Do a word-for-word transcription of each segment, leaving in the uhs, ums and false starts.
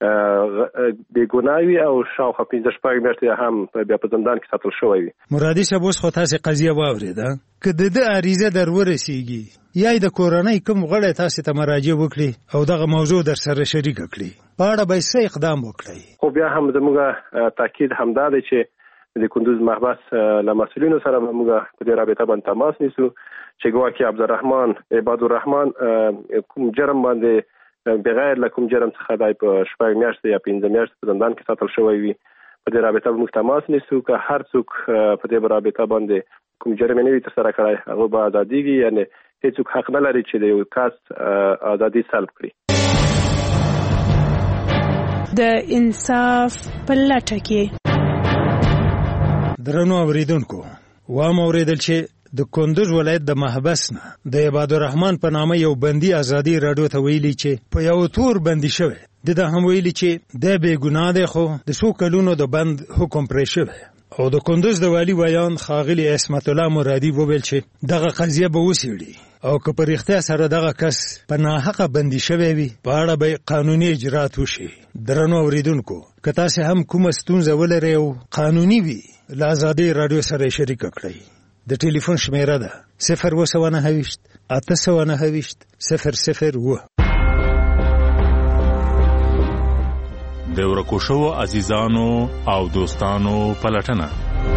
بې ګناه وي او شاوخوا پنځه شپږ میاشتې هم بیا په زندان کې ساتل شوی وي. مرادي صاحب اوس خو تاسې قضیه واورېده، که د ده عریضه در ورسېږي یا د کورنۍ کوم غړی تاسې ته مراجعه وکړي او دغه موضوع در سره شریکه کړي، په اړه به څه اقدام وکړئ؟ خو بیا هم زموږ تاکید همدا دی چې د کندوز محبس له مسؤلینو سره به موږ په دې رابطه باندې تماس نیسو چې ګواکې عبدالرحمن عبادالرحمن کوم جرم باندې بغیر له کوم جرم څخه دی په شپږ میاشتې یا پنځه میاشتې په زندان کې ساتل شوی وي. په دې رابطه به موږ تماس نیسو که هر څوک په دې رابطه باندې کوم جرم نه وي ترسره کړی هغه به ازادېږي، یعنې هېڅوک حق نه لري چې د یو کس ازادي سلب کړي. د انصاف په لټه کې درنو اوریدونکو، وام اوریدل چې د کندوز ولایت د محبس نه د عبادالرحمن په نامه یو بندي ازادي راډیو ته ویلي چې په یو تور بندي شوی. د ده هم ویلي چې د بې ګناه دی خو د څو کلونو د بند حکم پرې شوی. او د کندوز د والی ویان ښاغلي عصمت الله مرادي وویل چې دغه قضیه به وڅېړي او که په رښتیا سره دغه کس په ناحقه بندي شوی وي په اړه به قانوني اجرات وشي. درنو اوریدونکو، که تاسې هم کومه ستونزه ولرئ او قانوني وي له ازادۍ راډیو سره شریکه کړئ. د ټلیفون شمیره ده صفر اوه سوه نهه ویشت اته سوه نهه ویشت صفر صفر اوه. د ورکو شوو عزیزانو او دوستانو پلټنه.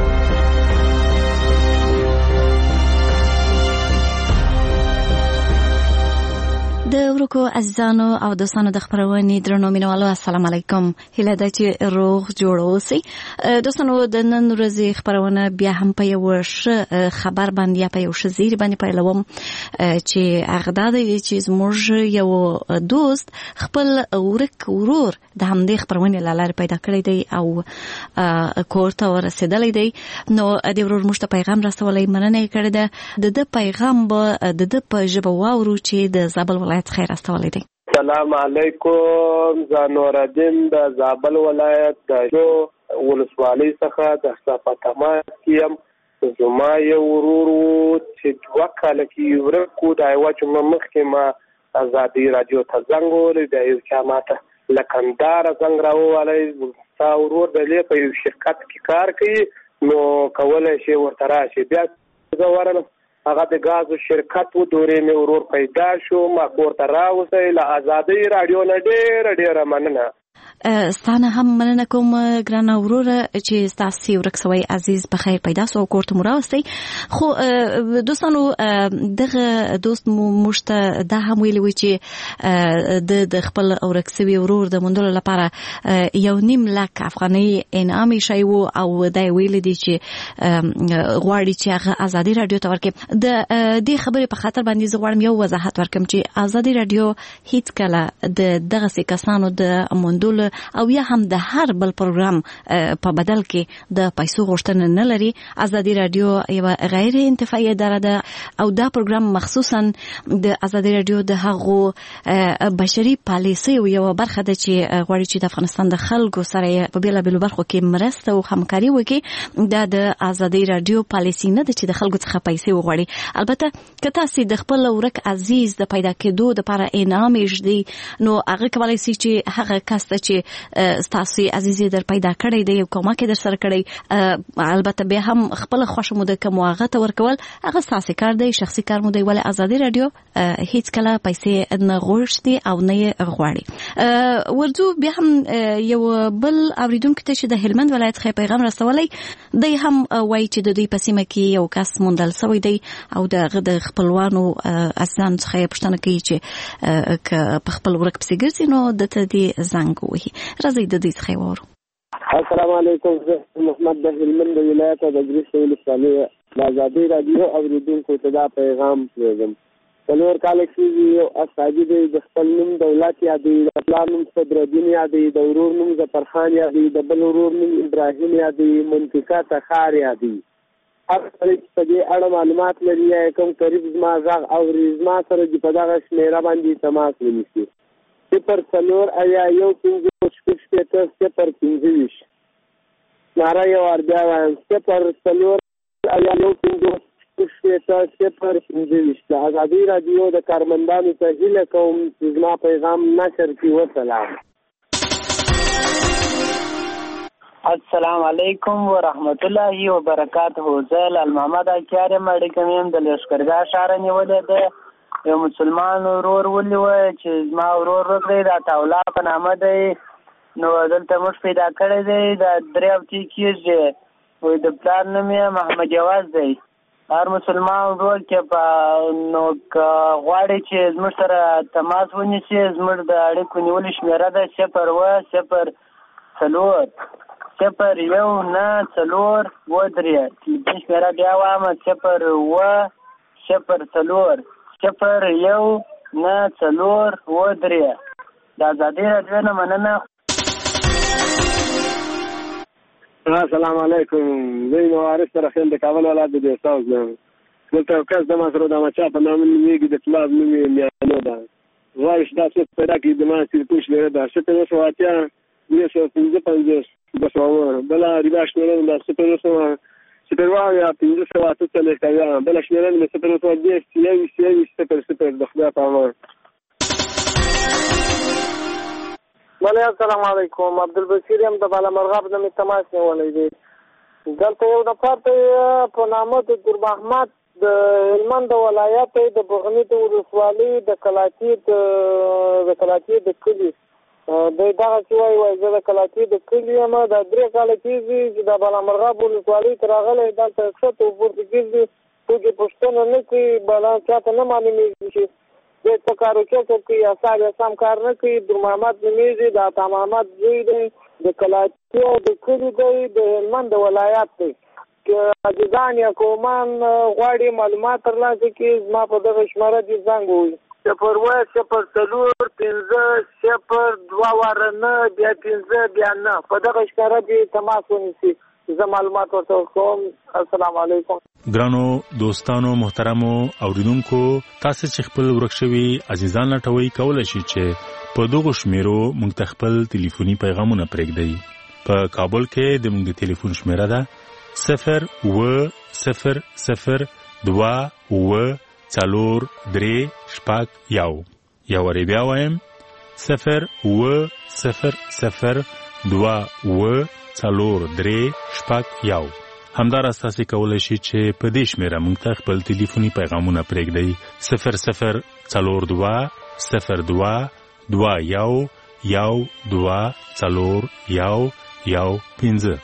د ورکو عزیزانو او دوستانو د خبرونې درنو مینوالو، السلام علیکم. هیله ده چې روغ جوړ اوسئ. دوستانو، د نن ورځې خبرونه بیا هم په یو ښه خبر باندې یا په یو ښه زیری باندې پیلوم چې هغه دا دی چې زموږ یو دوست خپل ورک ورور د همدې خبرونې له لارې پیدا کړی دی او کور ته ورسېدلی دی. نو د ورور موږ ته پیغام رسولی، مننه یې کړې ده. د ده پیغام به د ده په ژبه واورو چې د زابل ولایت خیر استولی دی. سلام علیکم، زه نورالدین د زابل ولایت د جو ولسوالۍ څخه د صفتما یم. زما یو ورور چې دوه کاله کې ورک و، د یوه جمعه مخکې ما ازادي راډیو ته زنګ ووهلی، بیا یو چا ماته له کندهاره زنګ راووهلی، ستا ورور دی په یو شرکت کې کار کوي، نو کولی شي ورته راشي. بیا زه ورغلم، هغه د غازو شرکت و، دورې مې ورور پیدا شو، ما کور ته راوستی. له ازادۍ راډیو نه ډېره ډېره مننه. ستانه هم مننه کوم ګرانه وروره چې ستاسې ورک سوی عزیز په خیر پیدا سو او کور ته مو راوستی. خو دوستانو، دغه دوست مو موږ ته دا هم ویلي وي چې د د خپل ورک سوي ورور د موندلو لپاره یو نیم لک افغانۍ انعام ایښی و او دا یې ویلي دي چې غواړي چې هغه ازادي راډیو ته ورکړي. د دې خبرې په خاطر باندې زه غواړم یو وضاحت ورکړم چې ازادي راډیو هیڅکله د دغسې کسانو د موندلو او یا هم د هر بل پروګرام په بدل کې د پیسو غوښتنه نه لري. ازادي راډیو یو غیر انتفاعي اداره ده او دا پروګرام مخصوصا د ازادي راډیو د هغو بشري پالیسیو یو برخه ده چې غواړي چې د افغانستان د خلکو سره په بیلابیلو برخو کې مرسته او همکاري وکړي. دا د ازادي راډیو پالیسي نه ده چې د خلکو څخه پیسې وغواړي. البته که تاسې د خپل ورک عزیز د پیدا کېدو دپاره انعام ایږدي، نو هغه کولی سي چې هغه کس ته چې ستاسو عزیز در پیدا کړی دی یو کومک در سره کړی، البته بیا هم خپل خوښه مو د کوم هغه ته ورکول هغه ستاسو کار دی، شخصي کار مو دی. ولې ازادي راډیو هیڅ کله پیسې نه غوښتي او نه یې غواړي. ورځو بیا هم یو بل اوریدونکو ته چې د هلمند ولایت څخه پیغام رسولی دی هم وایي چې د دوی په سیمه کې یو کس موندل سوی دی او د هغه د خپلوانو اساساً څخه یې پوښتنه کوي چې که په خپل ورک پسې ګرځي نو دته دې زنګ ووهي. راځئ د دوی څخه یې واورو. السلام علیکم، زه محمد د هلمند ولایت د ګریس ولسوالۍ د ازادۍ راډیو اوریدونکو ته دا پیغام پرېږدم. څلور کاله کېږي یو استاجي دی، د خپل نوم دولت یادوي، د پلار نوم صدرالدین یادوي، د ورور نوم ظفرخان یادوي، د بل ورور نوم ابراهیم یادوي، منطقه تخار یادوي. هر سړی چې په دې اړه معلومات لري یا کوم قریب زما غږ اوري، زما سره دې په دغه شمېره باندې تماس ونیسي. صفر څلور اویا یو پنځه شپږ شپېته صفر پنځه ویشت. ناره یو وار بیا وایم، صفر څلور اویا یو پنځه شپږ شپېته صفر پنځه ویشت. د ازادۍ راډیو د کارمندانو ته هیله کوم چې زما پیغام نشر کړي. وسلام. السلام علیکم ورحمت الله وبرکاته. زه لال محمد اکیار یم، اړیکه مې هم د لښکرګاه ښاره نیولې ده. یو مسلمان ورور ونیوه چې زما ورور وکړی، د عطاالله په نامه دی. نو دلته موږ پیدا کړی دی، د درې هفتې کېږي. وایي د پلار نوم یې محمد یواز دی. هر مسلمان ورور کې په نو که غواړي چې زموږ سره تماس ونیسي، زموږ د اړیکو نیولې شمېره ده صفر اوه صفر څلور صفر یو نه څلور اوه درې. تلیفون شمېره بیا وایم صفر اوه صفر څلور صفر یو نه څلور اوه درې. د ازادۍ راډیو نه مننه. السلام علیکم. زه یم وارث رحیم د کابل ولایت د دیستاوز نه. دلته یو کس د مسرود احمدشاه په نامه نومېږي، د پلار نوم یې میانو ده. غواړي چې دا څوک پیدا کړي. د ما تلیفون شمېره ده صفر اوه سوه اتیا درې سوه پنځه پنځوس دوه سوه اووه. بله ریبا شمېره ده صفر اوه سوه صفر اوه اویا پنځه سوه اته څلوېښت اویا. بله شمېره مې صفر اوه سوه دېرش یوویشت یوویشت صفر صفر. د خدای په امان. بله السلام علیکم. عبدالبصیر یم، د بالامرغاب نه مې تماس نیولی دی. دلته یو نفر دی په نامه د دور محمد د هلمند ولایت دی، د بغني د ولسوالۍ د کلاکي د کلاکي د کلي دی. دغسې وایي وایي زه د کلاکي د کلي یم. دا درې کاله کېږي چې د بالامرغاب ولسوالۍ ته راغلی. دلته ښکته وپورته کېږي، څوک یې پوښتنه نه کوي، بلا چاته نه معلومېږي چې دی څه کار وکړي کوي یا سم یا سم کار نه کوي. دور محمد نومېږي، د عطا محمد زوی دی، د کلاکي د کلي دی، د هلمند ولایت دی. که عزیزان یا قومان غواړي معلومات ترلاسه کړي، زما په دغه شمېره دې زنګ ووهي صفر اوه صفر څلور پنځه صفر دوه واره نه بیا پنځه بیا نه. په دغه شمېره دې تماس ونیسي، زه معلومات ورته ورکوم. السلام علیکم. ګرانو دوستانو محترمو اوریدونکو، تاسو چې خپل ورک شوي عزیزان لټوي کولای شئ چې په دغه شمیرو موږ ته خپل ټلیفوني پیغامونه پرېږدئ. په کابل کې د موږ د ټلیفون شمیره ده صفر اوه صفر صفر دوه اوه څلور درې شپږ یو. یا وری بیا وایم صفر اوه صفر صفر دوه اوه څلور درې شپږ یو. همداراز تاسو کولای شئ چې په دې شمیره موږ ته خپل ټلیفوني پیغامونه پرېږدئ. صفر صفر څلور دوه صفر دوه دوه یو یو دوه څلور یو یو پنځه.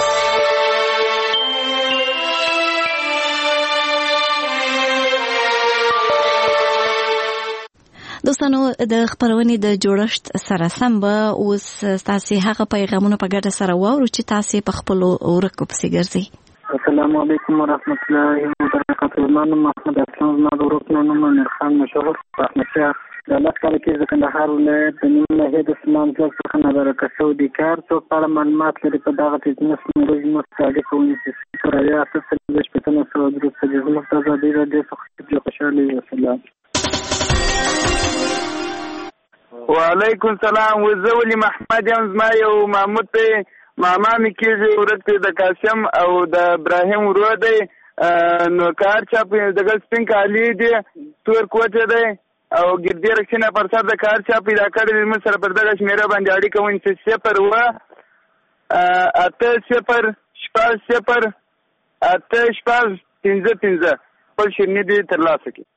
دوستانو د خبرونې د جوړښت سره سم به اوس تاسو هغه پیغامونه په ګډه سره واورو چې تاسو په خپل ورکو پسې ګرځئ. السلام علیکم ورحمت الله وبرکاته. زما نوم محمد اسلام، زما د ورک نوم امیر خان مشهور احمدشاه. د الله تعالی کې د کندهار ولایت د نیم ناحیې د اسلام ځواک څخه نابرابر شوی دی. کار څوک په اړه معلومات لري په دغه تجنس نورج مستعد کوي چې سره تاسو د شپږ سوه درې څلوېښت زموږ د ازادۍ راډیو څخه خوشاله یم. سلام. وعلیکم السلام. وزه ولی محمد یم، زما یو محمود دی، ماما مې کېږي ورک دی، د قاسم او د ابراهیم ورور دی. نو کار چا دغه سپین کالي دی، تور کوټه دی او ګردې رکشنه پر سر د کار چا پیدا کړی. موږ سره پر دغه شمېره باندې اړیکه ونیسئ صفر اوه اته صفر شپږ صفر اته شپږ پنځه پنځه. خپل شیریني دې ترلاسه کړي.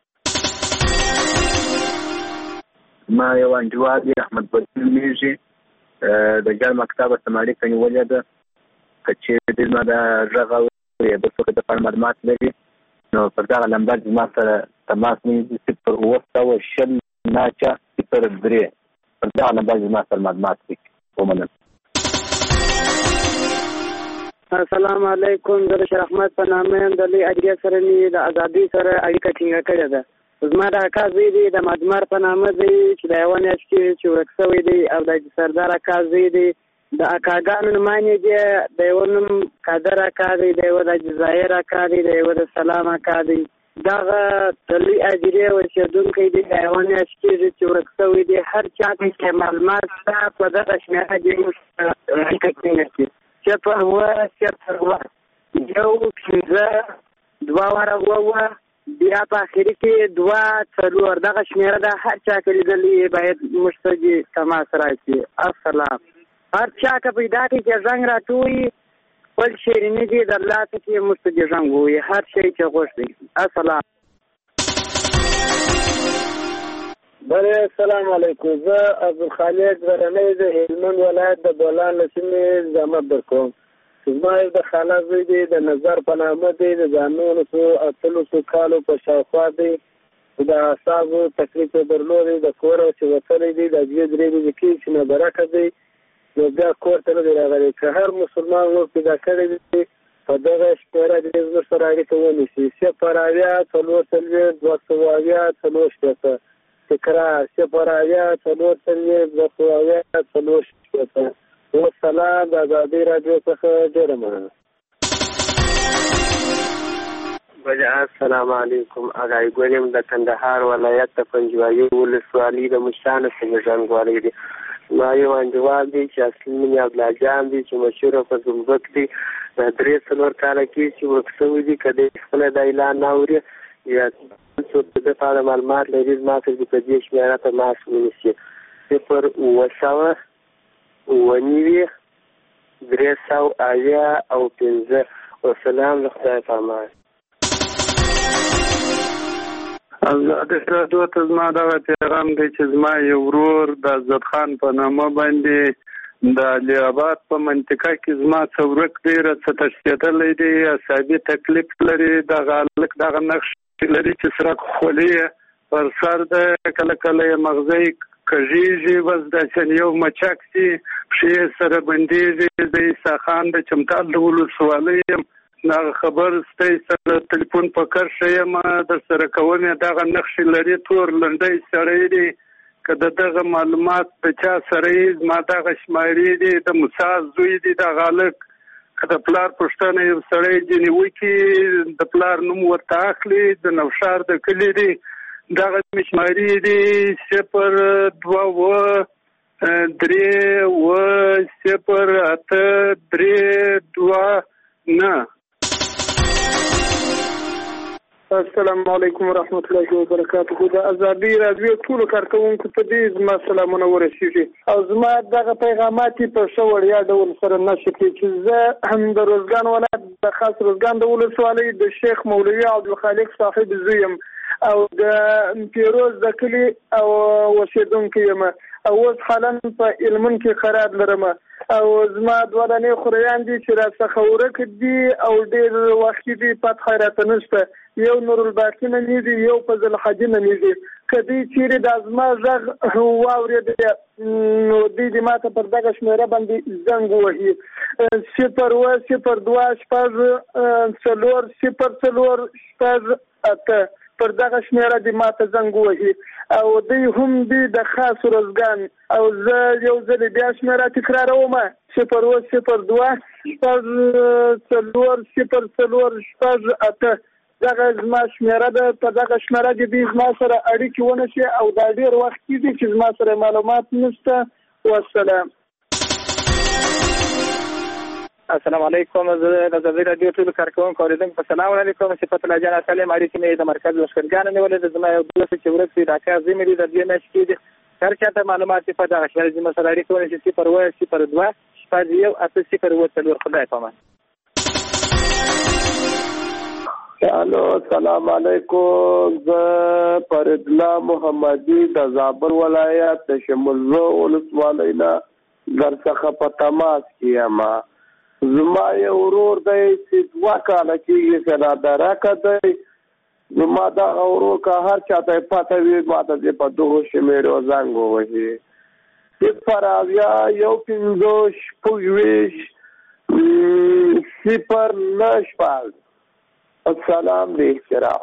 ما یو انډیوال دی احمد بدر نومېږي، د ګل مکتبه سم اړیکه نیولې ده. که چېرې دې زما د غږ اوري یا د څوک د پر معلومات لري نو پر دغه نمبر زما سره تماس نیسي صفر اوه سوه شل ناچه صفر درې. پر دغه نمبر زما سره معلومات وکړي. ومنم. السلام علیکم. زه د شیر احمد په نامه یم، د لوی اجرې سره مې د ازادۍ سره اړیکه ټینګه کړې ده. زما د اکا زوی دی، د مدمر په نامه دی چې د یوه میاشت کې چې ورک شوی دی، او د سردار اکا زوی دی. د اکاګانو نومانې دي، د یوه نوم قادر اکا دی، د یوه د جزایر اکا دی، د یوه د سلام اکا دی. دغه د لوی اجرې اوسېدونکی دی، د یوه میاشت کېږي چې ورک شوی دی. هر چا چې معلومات شته په دغه شمېره دې موږ اړیکه ټینګه کړي. صفر اوه صفر اوه یو پنځه دوه واره اووه بیا په اخري کې دوه څلور. دغه شمېره ده، هر چا که لیدلي باید موږ ته دې تماس راشي. السلام. هر چا که پیدا کړي چې زنګ راټوي خپل شیریني دي در لاس کې موږ ته دې زنګ ووایي هر شی چې غوښتي. السلام بله السلام علیکم. زه عبدالخالق غرنی د هلمند ولایت د بولان له سیمې زحمت درکوم. زما یو د خاله زوی دی د نظر په نامه دی د ځانونو څو اتلسو کالو په شاوخوا دی د اعصابو تکلیف یې درلودی د کوره چې وتلی دی د دوې درې ورځې کېږي چې نابرکه دی نو بیا کور ته نه دی راغلی. که هر مسلمان ور پیدا کړی دی په دغه شمېره دې زموږ سره اړیکه ونیسي. صفر اویا څلور څلوېښت دوه سوه اویا څلور شپېته تکرار صفر اویا څلور څلوېښت دوه سوه اویا څلور شپېته. والسلام د ازادۍ راډیو څخه ډېره مننه. بله السلام علیکم. اغای ګل یم د کندهار ولایت د پنجوایي ولسوالي د مشرانو څخه ژوندوالی دی. زما یو انډیوال دی چې اصلي نوم یې عبدالله جان دی چې مشهوره په زمبک دی. دا درې څلور کاله کېږي چې ورک شوی دی. که دی خپله دا اعلان نه اوري یا څوک د ده په اړه معلومات لري زما سره دې په دې شمېره تماس ونیسي. صفر اووه سوه اووه نوي درې سوه اویا او پنځه. والسلام له خدای په امان. ازادي راډیو ته زما دغه پیغام دی چې زما یو ورور د عزت خان په نامه باندې د علي آباد په منطقه کې زما څه ورک دی څه تشدیدلی دی اعصابي تکلیف لري. دغه هلک دغه نقش لري چې سرک خولي پر سر ده کله کله یې مغزی کږېږي بس داسې یو مچک سي پښې سره بندېږي. د عیسی خان د چمتال د ولسوالۍ یم. دغه خبر ستی سره تلیفون په کرښه یم در سره کوم یې دغه نښې لري تور لنډی سړی دی. که د دغه معلومات د چا سره یې زما دغه شمارې دي د موسی زوی دی دغه هلک. که د پلار پوښتنه یو سړی ځینې وکړي د پلار نوم ورته اخلي د نوشار د کلي دی. دغه مشمارې دي صفر دوه اووه درې اووه صفر اته درې دوه نه. السلام علیکم ورحمت الله وبرکاته. د ازادۍ راډیو ټولو کارکوونکو ته دې زما سلامونه ورسیږي او زما دغه پیغامات په ښه وړیا ډول سره نشر کړي چې زه هم د روزګان ولایت د خاص روزګان د ولسوالۍ د شیخ مولوي عبدالخالق صاحب زوی یم او د پیروز د کلي او اوسېدونکی یم او اوس حالا په هلمند کې قرار لرم او زما دوه دانې خوریان دي چې راڅخه ورک دي او ډېر وختي دي فتح راته نشته. یو نورالباقي نومېږي یو فضل حاجي نومېږي. که دوی چیرې دا زما غږ واورېدی نو دوی دې ما ته پر دغه شمېره باندې زنګ ووهي صفر اووه صفر دوه شپږ څلور صفر څلور شپږ اته. پر دغه شمېره دې ما ته زنګ ووهي او دوی هم دي د خاص روزګان او زه یو ځل بیا شمېره تکراروم صفر اووه صفر دوه شپږ څلور صفر څلور شپږ اته. دغه زما شمېره ده. په دغه شمېره دې دوی زما سره اړیکې ونیسي او دا ډېر وخت کېږي چې زما سره معلومات نشته. والسلام. السلام علیکم. زه د ازادۍ راډیو ټولو کارکوونکو اورېدونکو په سلام علیکم. صفت الله جان سلیم. اړیکې مې د مرکز لښکرګانو نیولې ده. زما یو دوست چې ورک شوي ډاکټر زوی مې دي د دوې میاشتې کېږي. هر چا ته معلومات په دغه شمېره زما سره اړیکې ونیسي صفر اووه صفر دوه شپږ یو اته صفر اووه څلور. خدای په امان. الو السلام علیکم. زه فرید الله محمدي د زابل ولایت د شمولزو ولسوالۍ نه درڅخه په تماس کې یم. زما یو ورور دی چې دوه کاله کېږي چې رادرکه دی. زما دغه ورور که هر چا ته یې پته وي ما ته دې په دغو شمېرو زنګ ووهي صفر اویا یو پنځوس شپږ ویشت صفر نه شپږ. السلام علیکم.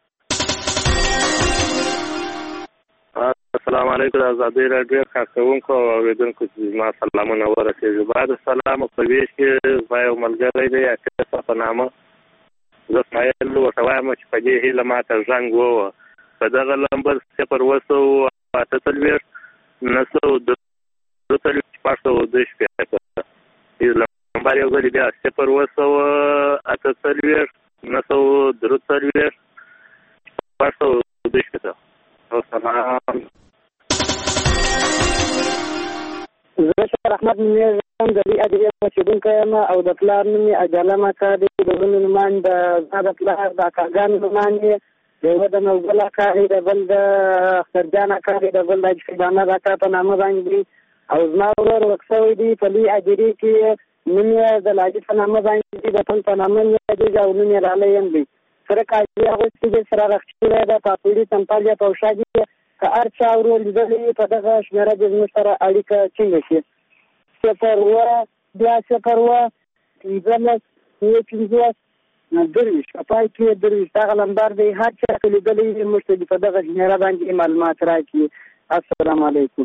السلام علیکم. د ازادۍ راډیو کارکوونکو او اورېدونکو چې زما سلامونه ورسېږي. بعد السلام په ویش کې زما یو ملګری دی اتیسه په نامه. زه سایل ورته وایم چې په دې هیله ما ته زنګ ووهه په دغه نمبر صفر اووه سوه اته څلوېښت نهه سوه دوه څلوېښت شپږ سوه دوه شپېته. نمبر یو ځل بیا صفر اووه سوه اته څلوېښت نهه سوه درې څلوېښت شپږ سوه دوه شپېته. زه شهر احمد نوم نومېږم، د دې ادارې اوسېدونکی یم او د پلار نوم یې اجالم اکا دی، د ورونو نومان د زما د پلار د اکاګانو نومان یې، د یوه د نوګل اکا دی، د بل د اخترجان اکا دی، د بل د حاجي صاحب احمد اکا په نامه باندې دی، او زما ورور ورک شوی دی په لوی اجرې کې، نوم یې د لاجي په نامه باندې دی، د پل په نامه یې یادېږي او نوم یې لالی یم دی. سره کاجي اغوستې دی، سره رخ شوی ده، پاپوړي تمپال یا پوشا دي، که هر چا ورور لیدلی په دغه شمېره دې زموږ سره اړیکه ټینګه شي. صفر اووه بیا صفر اووه پنځلس اووه پنځوس درویشت په پای کې درویشت هغه نمبر دی، هر چا چې لیدلی وي موږ ته په دغه شمېره باندې معلومات راکړي. السلام علیکم.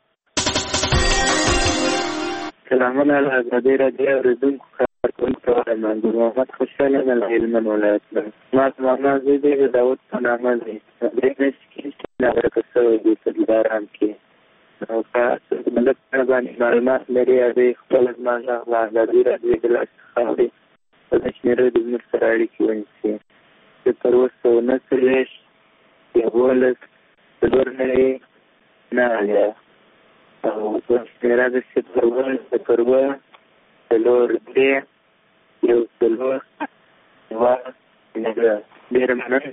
سلامونه له ازادۍ راډیو اورېدونکو کارکوونکو ته وایم، منظور محمد خوشحاله یم له هلمند ولایت نه. زما زمانه زوی دی د داود په نامه دی، درې میاشتې کېږي چې ناغرقه شوی دی په دلارام کې. او که څوک د ده په باندې معلومات لري هغوی خپله زما غږ له ازادۍ راډیو د لاسه څخه اوري، په دې شمېره دې زموږ سره اړیکې ونیسي. صفر اووه سوه نهه څلوېښت یولس څلور نوي نهه اویا او په شمېره د صفر اووه صفر اووه څلور درې یو څلور دوه نهه. ډېره مننه.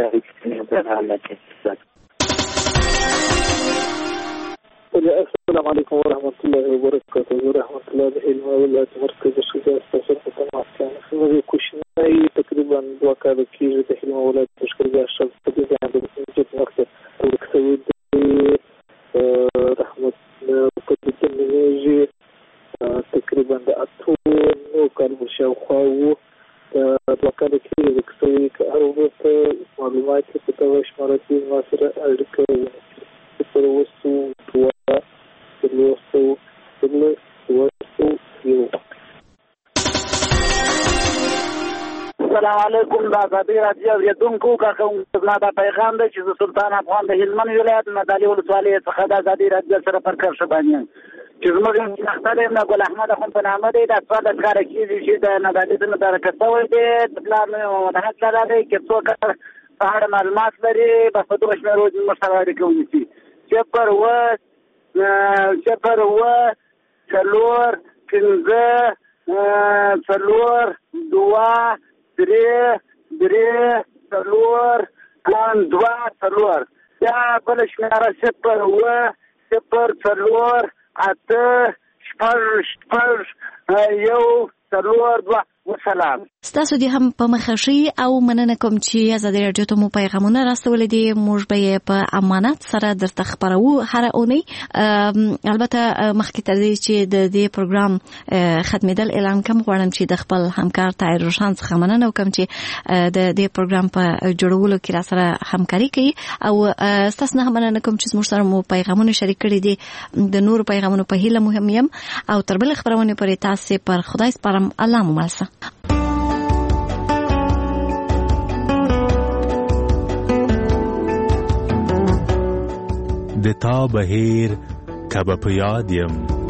السلام علیکم ورحمة الله وبرکاته. رحمت الله د هلمند ولایت مرکز شجاع ستاسو په تماس کې زموږ کوچنی تقریبا دوه کاله کېږي د هلمند ولایت لښکرګاه شل په دې ځای د مسجد مقصد ورک شوی دی. رحمت په دې کې نومېږي تقریبا د اتو نهو کالو شاوخوا وو. دوه کاله کېږي ورک شوی. که هر وروسته معلومات یې په دغه شماره کې زما سره اړیکه ونیسي. صفر اووه سوه دوه څلور سوه څلور دوه سوه یو. السلام علیکم. د ازادۍ راډیو اورېدونکو کارکوونکو، زما دا پیغام دی چې زه سلطان افغان د هلمند ولایت نادعلي ولسوالۍ څخه د ازادۍ راډیو سره پر کرښه باندې یم، چې زموږ اختر یم د ګل احمد اخوند په نامه دی. دا څوارلس کاله کېږي چې د نادعلي څخه متارکه شوی دی. د پلار نوم یې محمد احمد لالا دی. که څوک په اړه معلومات لري بس په دغه شمېرو زموږ سره اړیکه ونیسي. صفر اووه صفر اووه څلور پنځه څلور دوه درې درې څلور دوه څلور. بیا بله شمېره صفر اووه صفر څلور اته شپږ شپږ یو څلور دوه. وسلام. ستاسو دې هم په مخه شي او مننه کوم چې ازادۍ راډیو ته مو پیغامونه راستولي دي. موږ به یې په امانت سره درته خپروو هره اونۍ. البته مخکې تر دې چې د دې پروګرام ختمېدل اعلان کوم، غواړم چې د خپل همکار طاهر روشن څخه مننه وکړم چې د دې پروګرام په جوړولو کې را سره همکاري کوي، او ستاسو نه مننه کوم چې موږ سره مو پیغامونه شریک کړي دي. د نورو پیغامونو په هیله مهم یم او تر بل خبرونه پرې تاسو پر خدای سپارم. الله مو مل شه. د تا بهیر کبه په یاد یم،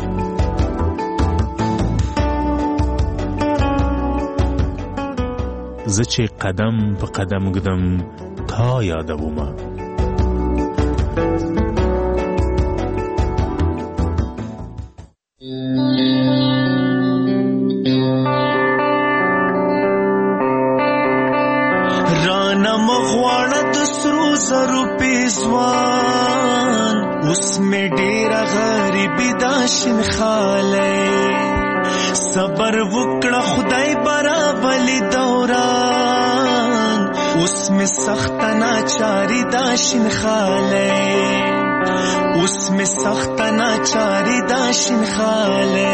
زه چې قدم په قدم ږدم تا یادومه. رانا مغواړه د سرو زرو پیزوان، اوس می ډیره غریبی دا شین خاله. صبر وکړه خدای برابلی دوران، اوس می سخت ناچاری دا شین خاله. اوس می سخت ناچاری دا شین خاله.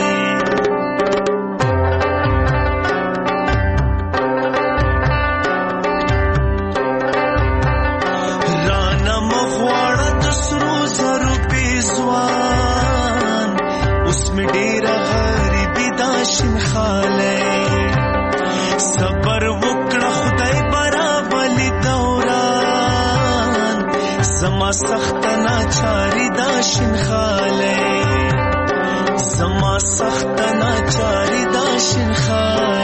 صبر وکړه خدای برابلی دوران، زما سخت ناچاری دا شین خاله. زما سخت ناچاری دا شین خاله.